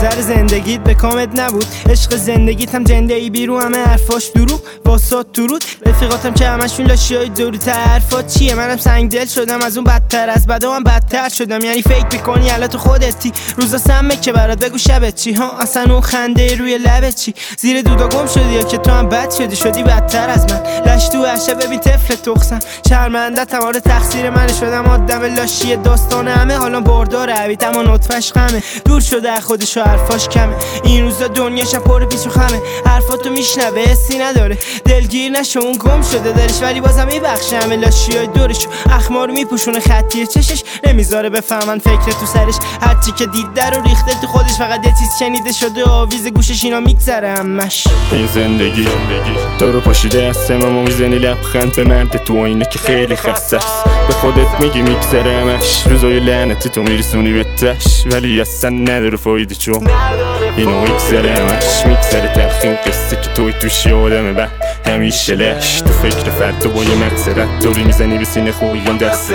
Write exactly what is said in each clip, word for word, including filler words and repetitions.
نظر زندگیت به کامت نبود، عشق زندگیت هم جنده ای بیرو، همه حرفاش دروغ واسات درود. رفیقاتم که همشون لاشیای دورت، حرفات چیه؟ منم سنگ دل شدم از اون بدتر، از بدا هم بدتر شدم. یعنی فکر میکنی الان تو خودتی، روزا سمه که برات بگو شبت چی ها، اصلا اون خنده روی لبت چی؟ زیر دودا گم شدی یا که تو هم بد شدی، شدی بدتر از من. لش تو عشه ببین طفل تخسن، شرمنده تمام تقصیر من، شدم آدم لاشی داستان همه، حالا بردار عبید اما نطفش غمه، دور شده خودش و حرفاش کمه. این روزا دنیاش پر پیچ و خمه، حرفاتو میشنوه حسی نداره، دلگیر نشو اون گم شده دلش، ولی بازم میبخشه همه لاشیای دورش، اخمار میپوشونه خطی چشش، نمیذاره بفهمن فکر تو سرش، هرچی که دید در و ریخته تو خودش، فقط یه چیز شنیده شده آویز گوشش، اینا میگذره همش. این زندگی تو رو پاشیده از سممو میزنی لبخند به مرد تو اینه که خیلی خسته است، به خودت میگی میگذره همش، روزای لعنتی تو میرسونی به تش، ولی اصلا نداره فایده چون اینو میگذره همش، میگذره تلخی اون قصه که توی توش یادمه بعد همیشه لش، تو فکر فردا با یه مقصرت دوری میزنی به سینه خوبی اون دسته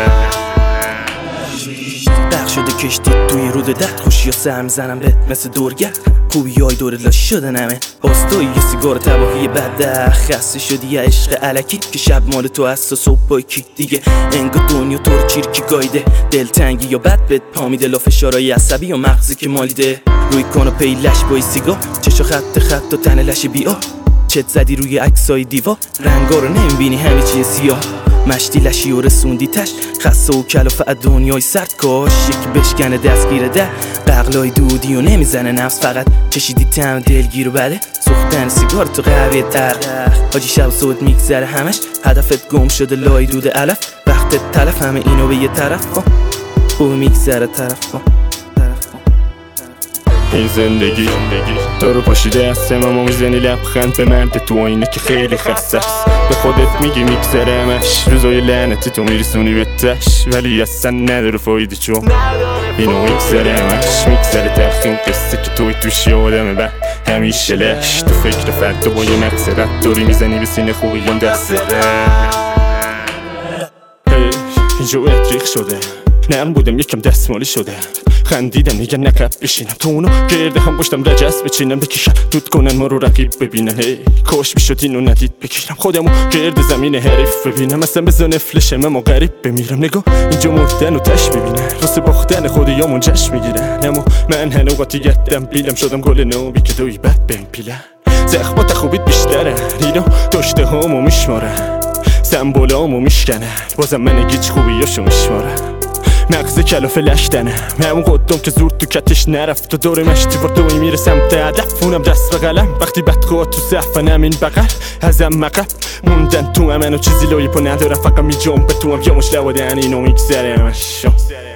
برق شده کشتی توی رود درد، خوشی ها سهم زنم بهت مثل دورگرد، خوبی های دورت لاش شدن همه، باز توی یه سیگار تباهی بده، خسته شدی یه عشق علکی که شب مال تو هست و صبح پای کیک دیگه، انگار دنیا تو رو چیرکی گایده، دلتنگی یا بد بهت پا میده، لا فشارهای عصبی یا مغزی که مالیده، روی کاناپه لش با سیگار، چشا خط خط و تن لش بیار، چت زدی روی عکسای دیوار، رنگا رو نمیبینی همه چیه سیاه، مشتی لشی و رسوندی تش، خسته و کلافه دنیای سرد، کاش یکی بشکنه دستگیره ده، ققلای دودی و نمیزنه نفس، فقط چشیدی تم دلگیر و بده، سوختن سیگار تو قهوه تر، حاجی شب و صبح میگذره همش، هدفت گم شده لای دود علف، وقتت تلف همه اینو به یه طرف کن، خوب میگذره طرف کن. این زندگی تو رو پاشیده از سممو میزنی لبخند به مرد تو اینه که خیلی خسته است، به خودت میگی میگذره همش، روزای لعنتی تو میرسونی به تش، ولی اصلا نداره فایده چون اینو میگذره همش، میگذره تلخی اون قصه که توی توش یادمه بعد همیشه لش، تو فکر فردا با یه مقصرت دوری میزنی به سینه خوبی اون دسته اینجا باید ریخ شده، نرم بودم یکم دستمالی شده، خندیدم میگن نقب بشینم تو اونو گرده هم باشتم رجس بچینم بکشم دود کنن ما رو رقیب ببینن، هی کاش میشد اینو ندید بگیرم خودمو گرد زمین حریف ببینم، اصلا بزن فلشم اما غریب بمیرم، نگاه اینجا مردن و تش ببینن، واسه باختن خودیامون جشن میگیرن، اما من هنوقاتی گردم بیلم شدم گل نوبی که دوی بد بهم پیلن، زخمات خوبیت بیشتره اینا داشته هامو میشمارن، سمبولامو میشکنن، بازم من گیج خوبیاشو میشمارن، مغز کلافه لشتنه، همون قدام که زور تو کتش نرفت و دور مشتی بار دوی میره سمت هدف، اونم دست به قلم وقتی بدخواه تو صحفنم این بغل ازم مقب موندن تو همن و چیزی لایه پا ندارم، فقط میجام به تو هم یا مش لواده اینو میگذره همش.